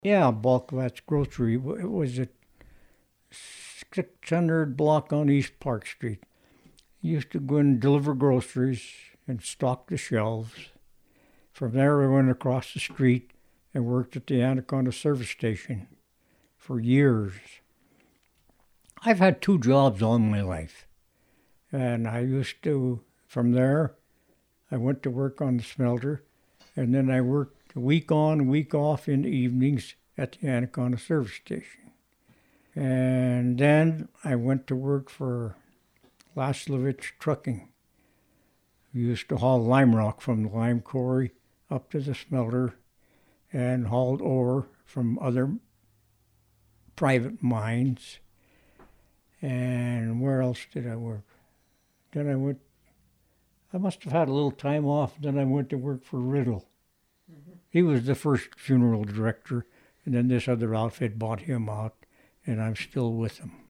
Yeah, Bulk Vats Grocery. It was a 600 block on East Park Street. Used to go and deliver groceries and stock the shelves. From there, I went across the street and worked at the Anaconda service station for years. I've had two jobs all my life. And I used to, from there, I went to work on the smelter, and then I worked a week on, week off in the evenings at the Anaconda service station. And then I went to work for Laslovich Trucking. We used to haul lime rock from the lime quarry up to the smelter and hauled ore from other private mines. And where else did I work? Then I must have had a little time off. Then I went to work for Riddle. Mm-hmm. He was the first funeral director, and then this other outfit bought him out, and I'm still with him.